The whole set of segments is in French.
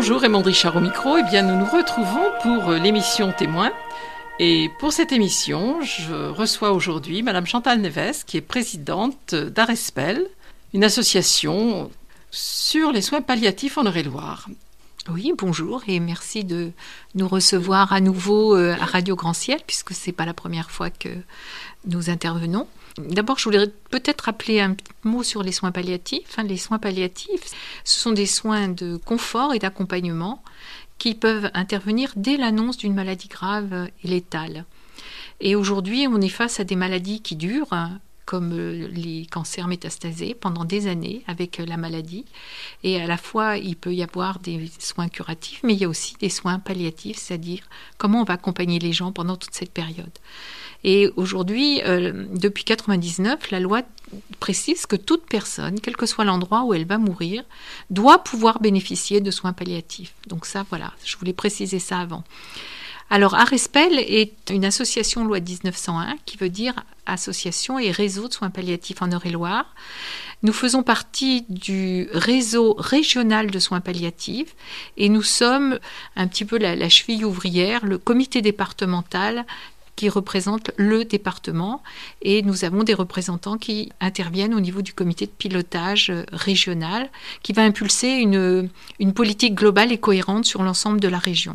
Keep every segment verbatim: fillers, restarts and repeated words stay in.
Bonjour, Raymond Richard au micro. Eh bien, nous nous retrouvons pour l'émission Témoin. Et pour cette émission, je reçois aujourd'hui Madame Chantal Neves, qui est présidente d'Arespel, une association sur les soins palliatifs en Eure-et-Loir. Oui, bonjour et merci de nous recevoir à nouveau à Radio Grand Ciel, puisque ce n'est pas la première fois que nous intervenons. D'abord, je voudrais peut-être rappeler un petit mot sur les soins palliatifs. Enfin, les soins palliatifs, ce sont des soins de confort et d'accompagnement qui peuvent intervenir dès l'annonce d'une maladie grave et létale. Et aujourd'hui, on est face à des maladies qui durent, comme les cancers métastasés, pendant des années avec la maladie. Et à la fois, il peut y avoir des soins curatifs, mais il y a aussi des soins palliatifs, c'est-à-dire comment on va accompagner les gens pendant toute cette période. Et aujourd'hui, euh, depuis quatre-vingt-dix-neuf, la loi précise que toute personne, quel que soit l'endroit où elle va mourir, doit pouvoir bénéficier de soins palliatifs. Donc ça, voilà, je voulais préciser ça avant. Alors, Arespel est une association loi dix-neuf cent un, qui veut dire association et réseau de soins palliatifs en Eure-et-Loir. Nous faisons partie du réseau régional de soins palliatifs et nous sommes un petit peu la, la cheville ouvrière, le comité départemental qui représente le département, et nous avons des représentants qui interviennent au niveau du comité de pilotage régional qui va impulser une, une politique globale et cohérente sur l'ensemble de la région.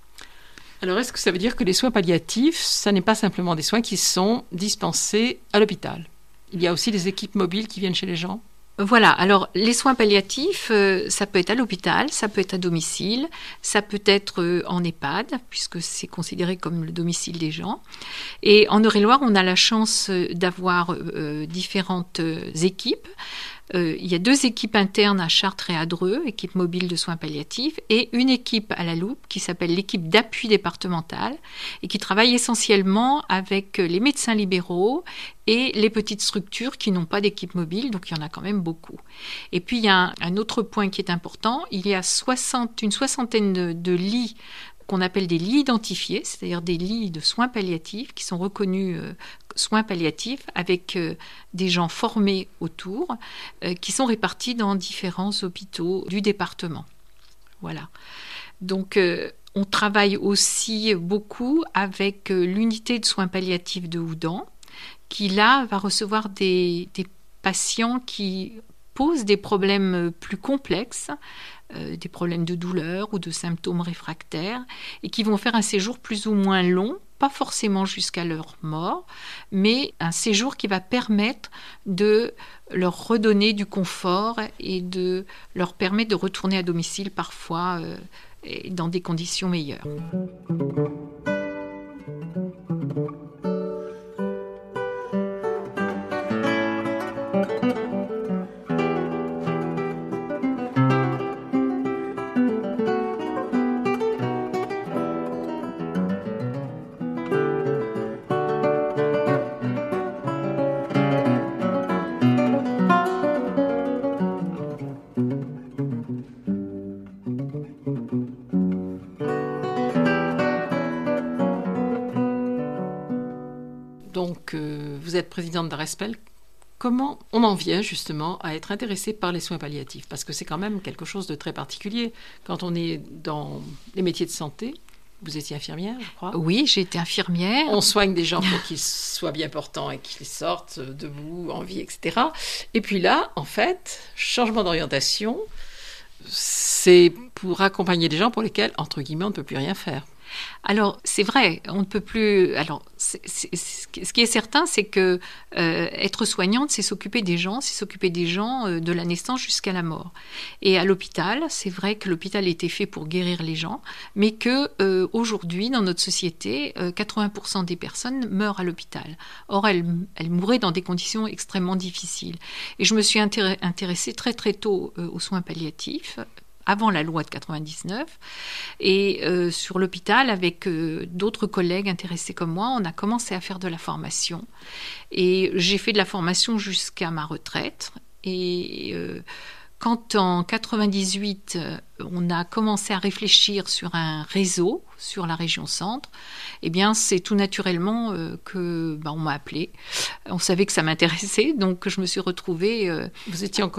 Alors, est-ce que ça veut dire que les soins palliatifs, ça n'est pas simplement des soins qui sont dispensés à l'hôpital? Il y a aussi des équipes mobiles qui viennent chez les gens? Voilà, alors les soins palliatifs, euh, ça peut être à l'hôpital, ça peut être à domicile, ça peut être euh, en EHPAD, puisque c'est considéré comme le domicile des gens. Et en Eure-et-Loir, on a la chance d'avoir euh, différentes euh, équipes. Euh, il y a deux équipes internes à Chartres et à Dreux, équipe mobile de soins palliatifs, et une équipe à la Loupe qui s'appelle l'équipe d'appui départemental et qui travaille essentiellement avec les médecins libéraux et les petites structures qui n'ont pas d'équipe mobile, donc il y en a quand même beaucoup. Et puis il y a un, un autre point qui est important, il y a soixante, une soixantaine de, de lits qu'on appelle des lits identifiés, c'est-à-dire des lits de soins palliatifs qui sont reconnus euh, soins palliatifs avec euh, des gens formés autour, euh, qui sont répartis dans différents hôpitaux du département. Voilà. Donc, euh, on travaille aussi beaucoup avec euh, l'unité de soins palliatifs de Houdan, qui là va recevoir des, des patients qui posent des problèmes plus complexes, Euh, des problèmes de douleur ou de symptômes réfractaires, et qui vont faire un séjour plus ou moins long, pas forcément jusqu'à leur mort, mais un séjour qui va permettre de leur redonner du confort et de leur permettre de retourner à domicile parfois euh, et dans des conditions meilleures. Donc, euh, vous êtes présidente d'Arespel. Comment on en vient justement à être intéressé par les soins palliatifs? Parce que c'est quand même quelque chose de très particulier. Quand on est dans les métiers de santé, vous étiez infirmière, je crois. Oui, j'ai été infirmière. On soigne des gens pour qu'ils soient bien portants et qu'ils sortent debout, en vie, et cetera. Et puis là, en fait, changement d'orientation, c'est pour accompagner des gens pour lesquels, entre guillemets, on ne peut plus rien faire. Alors, c'est vrai, on ne peut plus... Alors, c'est, c'est, ce qui est certain, c'est que euh, être soignante, c'est s'occuper des gens, c'est s'occuper des gens euh, de la naissance jusqu'à la mort. Et à l'hôpital, c'est vrai que l'hôpital était fait pour guérir les gens, mais que euh, aujourd'hui, dans notre société, euh, quatre-vingts pour cent des personnes meurent à l'hôpital. Or, elles, elles mouraient dans des conditions extrêmement difficiles. Et je me suis intér- intéressée très très tôt euh, aux soins palliatifs, avant la loi de quatre-vingt-dix-neuf. Et euh, sur l'hôpital, avec euh, d'autres collègues intéressés comme moi, on a commencé à faire de la formation. Et j'ai fait de la formation jusqu'à ma retraite. Et euh, quand en quatre-vingt-dix-huit, on a commencé à réfléchir sur un réseau sur la région centre, eh bien, c'est tout naturellement euh, que bah, on m'a appelée. On savait que ça m'intéressait, donc je me suis retrouvée... Euh, Vous étiez encore euh,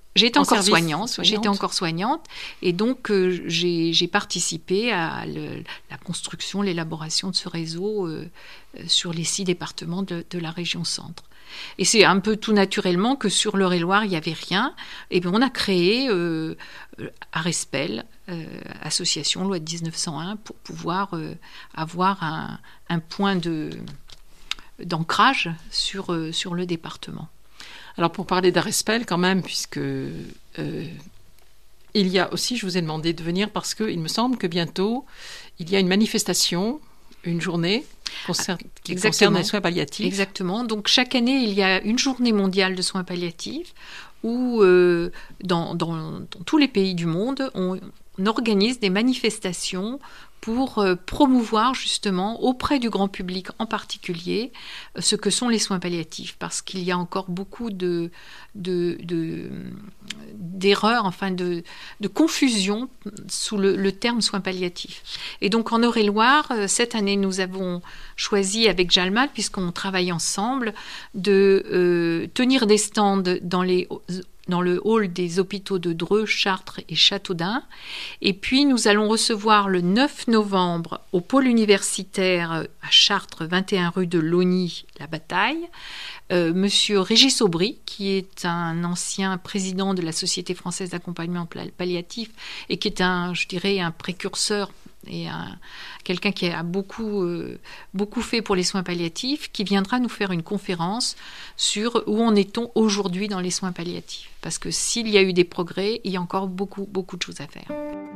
J'étais en encore service soignante, soignante. j'étais encore soignante, et donc euh, j'ai, j'ai participé à le, la construction, l'élaboration de ce réseau euh, sur les six départements de, de la région Centre. Et c'est un peu tout naturellement que sur l'Eure-et-Loire, il n'y avait rien. Et bien on a créé euh, Arespel, euh, association loi de dix-neuf cent un, pour pouvoir euh, avoir un, un point de, d'ancrage sur, euh, sur le département. Alors pour parler d'Arespel quand même, puisque euh, il y a aussi, je vous ai demandé de venir parce qu'il me semble que bientôt, il y a une manifestation, une journée concerne, qui Exactement. concerne les soins palliatifs. Exactement. Donc chaque année, il y a une journée mondiale de soins palliatifs où euh, dans, dans, dans tous les pays du monde, on, on organise des manifestations pour euh, promouvoir justement auprès du grand public en particulier euh, ce que sont les soins palliatifs, parce qu'il y a encore beaucoup de, de, de, d'erreurs, enfin de, de confusion sous le, le terme soins palliatifs. Et donc en Eure-et-Loire, euh, cette année, nous avons choisi avec Jalmal, puisqu'on travaille ensemble, de euh, tenir des stands dans les dans le hall des hôpitaux de Dreux, Chartres et Châteaudun. Et puis, nous allons recevoir le neuf novembre au pôle universitaire à Chartres, vingt et un rue de Logny, la Bataille, euh, Monsieur Régis Aubry, qui est un ancien président de la Société française d'accompagnement palliatif et qui est un, je dirais, un précurseur et un, quelqu'un qui a beaucoup, euh, beaucoup fait pour les soins palliatifs, qui viendra nous faire une conférence sur où en est-on aujourd'hui dans les soins palliatifs. Parce que s'il y a eu des progrès, il y a encore beaucoup, beaucoup de choses à faire.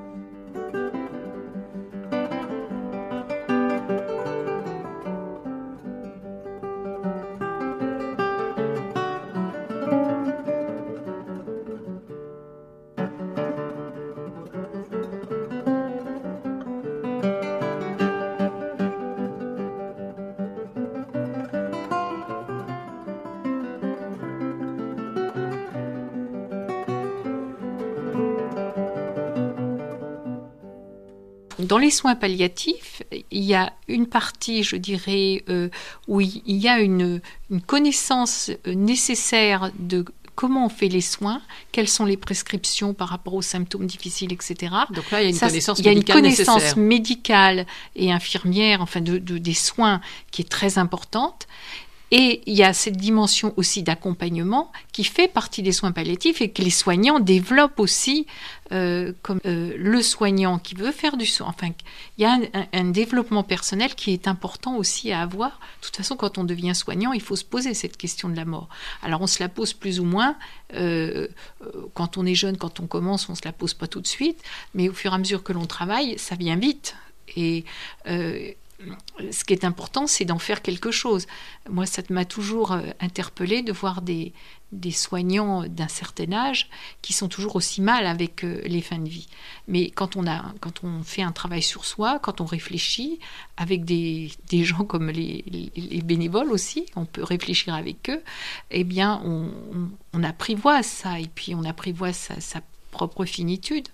Dans les soins palliatifs, il y a une partie, je dirais, euh, où il y a une, une connaissance nécessaire de comment on fait les soins, quelles sont les prescriptions par rapport aux symptômes difficiles, et cetera. Donc là, il y a une Ça, connaissance il y a une médicale connaissance nécessaire. médicale et infirmière, enfin de, de, des soins, qui est très importante. Et il y a cette dimension aussi d'accompagnement qui fait partie des soins palliatifs et que les soignants développent aussi, euh, comme euh, le soignant qui veut faire du soin. Enfin, il y a un, un, un développement personnel qui est important aussi à avoir. De toute façon, quand on devient soignant, il faut se poser cette question de la mort. Alors, on se la pose plus ou moins. Euh, quand on est jeune, quand on commence, on ne se la pose pas tout de suite. Mais au fur et à mesure que l'on travaille, ça vient vite. Et... Euh, ce qui est important, c'est d'en faire quelque chose. Moi, ça m'a toujours euh, interpellée de voir des, des soignants d'un certain âge qui sont toujours aussi mal avec euh, les fins de vie. Mais quand on, a, quand on fait un travail sur soi, quand on réfléchit avec des, des gens comme les, les, les bénévoles aussi, on peut réfléchir avec eux, eh bien, on, on, on apprivoise ça, et puis on apprivoise sa, sa propre finitude.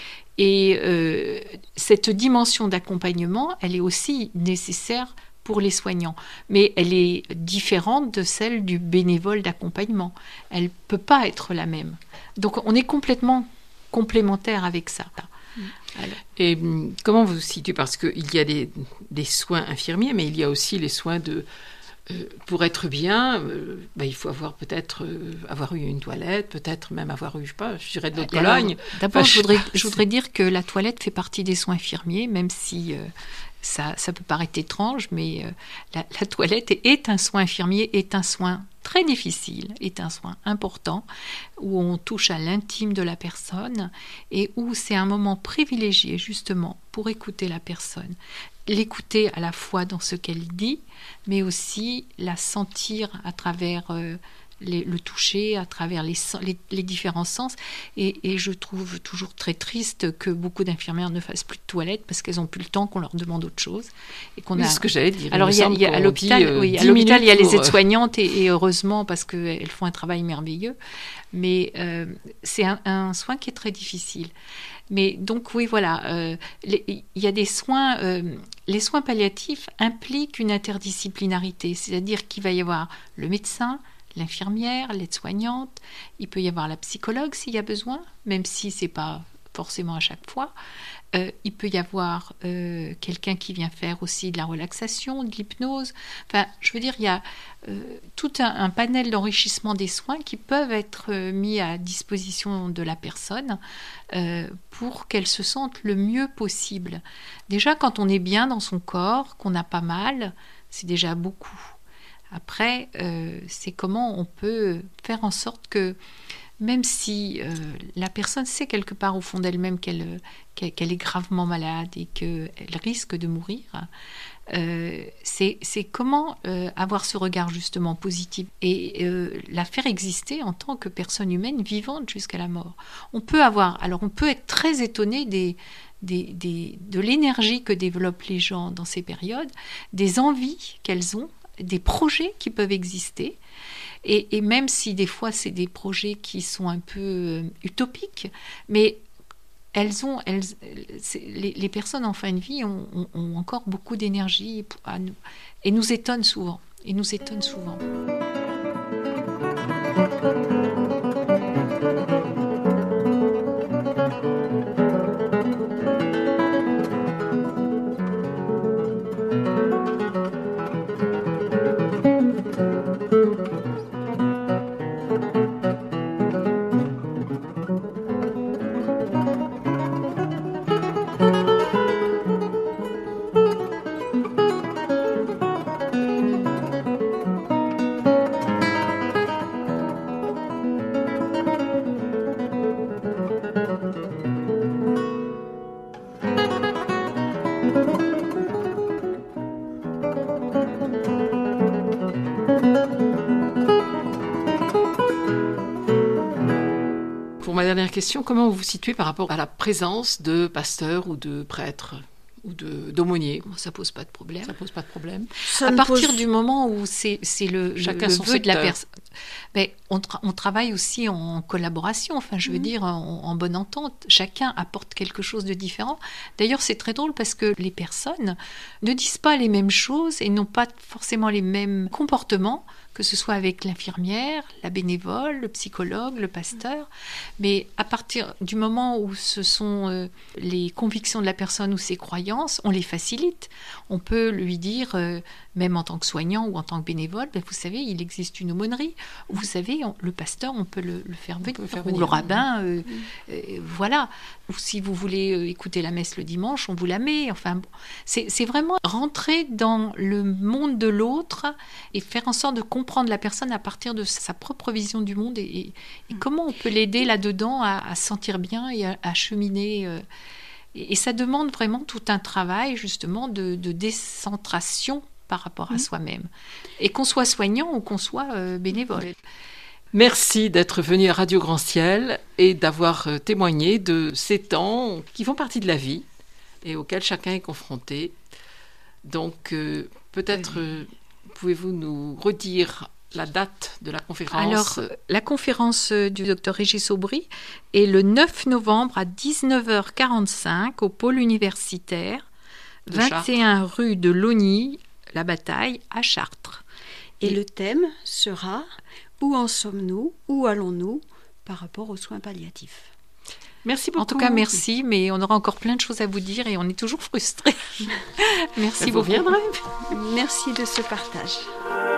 Et euh, cette dimension d'accompagnement, elle est aussi nécessaire pour les soignants, mais elle est différente de celle du bénévole d'accompagnement. Elle ne peut pas être la même. Donc on est complètement complémentaires avec ça. Alors. Et comment vous vous situez ? Parce qu'il y a des, des soins infirmiers, mais il y a aussi les soins de... Euh, pour être bien, euh, bah, il faut avoir peut-être euh, avoir eu une toilette, peut-être même avoir eu, je sais pas, je dirais de l'eau de Cologne. D'abord, enfin, je, voudrais, je voudrais dire que la toilette fait partie des soins infirmiers, même si euh, ça, ça peut paraître étrange, mais euh, la, la toilette est, est un soin infirmier, est un soin très difficile, est un soin important, où on touche à l'intime de la personne et où c'est un moment privilégié justement pour écouter la personne. L'écouter à la fois dans ce qu'elle dit, mais aussi la sentir à travers euh, les, le toucher, à travers les, les, les différents sens. Et, et je trouve toujours très triste que beaucoup d'infirmières ne fassent plus de toilettes parce qu'elles n'ont plus le temps, qu'on leur demande autre chose. Et qu'on oui, a... c'est ce que j'allais dire. Alors, il y a, il y a, à l'hôpital, dit, euh, oui, à l'hôpital il y a les aides-soignantes, et, et heureusement, parce qu'elles font un travail merveilleux. Mais euh, c'est un, un soin qui est très difficile. Mais donc oui, voilà, euh, il y a des soins, euh, les soins palliatifs impliquent une interdisciplinarité, c'est-à-dire qu'il va y avoir le médecin, l'infirmière, l'aide-soignante, il peut y avoir la psychologue s'il y a besoin, même si ce n'est pas forcément à chaque fois. Euh, il peut y avoir euh, quelqu'un qui vient faire aussi de la relaxation, de l'hypnose. Enfin, je veux dire, il y a euh, tout un, un panel d'enrichissement des soins qui peuvent être euh, mis à disposition de la personne euh, pour qu'elle se sente le mieux possible. Déjà, quand on est bien dans son corps, qu'on n'a pas mal, c'est déjà beaucoup. Après, euh, c'est comment on peut faire en sorte que même si euh, la personne sait quelque part au fond d'elle-même qu'elle, qu'elle, qu'elle est gravement malade et qu'elle risque de mourir, euh, c'est, c'est comment euh, avoir ce regard justement positif et euh, la faire exister en tant que personne humaine vivante jusqu'à la mort. On peut avoir, alors on peut être très étonné des, des, des, de l'énergie que développent les gens dans ces périodes, des envies qu'elles ont, des projets qui peuvent exister. Et, et même si des fois c'est des projets qui sont un peu euh, utopiques, mais elles ont, elles, les, les personnes en fin de vie ont, ont, ont encore beaucoup d'énergie à nous, et nous étonnent souvent. Et nous étonnent souvent. Pour ma dernière question, comment vous vous situez par rapport à la présence de pasteurs ou de prêtres ou de, d'aumôniers? Ça pose pas de problème. Ça pose pas de problème. Ça à partir pose... du moment où c'est, c'est le, Chacun le son vœu secteur. de la personne. Mais on, tra- on travaille aussi en collaboration, enfin je veux mmh. dire en, en bonne entente. Chacun apporte quelque chose de différent. D'ailleurs c'est très drôle parce que les personnes ne disent pas les mêmes choses et n'ont pas forcément les mêmes comportements, que ce soit avec l'infirmière, la bénévole, le psychologue, le pasteur. Mais à partir du moment où ce sont euh, les convictions de la personne ou ses croyances, on les facilite. On peut lui dire, euh, même en tant que soignant ou en tant que bénévole, ben, vous savez, il existe une aumônerie. Vous savez, on, le pasteur, on peut le, le faire venir, le faire venir, ou le rabbin, euh, mmh. euh, voilà. Ou si vous voulez euh, écouter la messe le dimanche, on vous la met. Enfin, bon, c'est, c'est vraiment rentrer dans le monde de l'autre et faire en sorte de comprendre comprendre la personne à partir de sa propre vision du monde et, et, et comment on peut l'aider là-dedans à, à se sentir bien et à, à cheminer. Euh, et, et ça demande vraiment tout un travail justement de, de décentration par rapport à mmh. soi-même. Et qu'on soit soignant ou qu'on soit euh, bénévole. Merci d'être venu à Radio Grand Ciel et d'avoir euh, témoigné de ces temps qui font partie de la vie et auxquels chacun est confronté. Donc euh, peut-être... Euh, pouvez-vous nous redire la date de la conférence? Alors, la conférence du docteur Régis Aubry est le neuf novembre à dix-neuf heures quarante-cinq au pôle universitaire, de vingt et un Chartres. Rue de Logny, la Bataille, à Chartres. Et, et le thème sera « Où en sommes-nous? Où allons-nous par rapport aux soins palliatifs ?» Merci beaucoup. En tout cas, merci, mais on aura encore plein de choses à vous dire et on est toujours frustrés. Merci beaucoup. Vous viendrez. Merci de ce partage.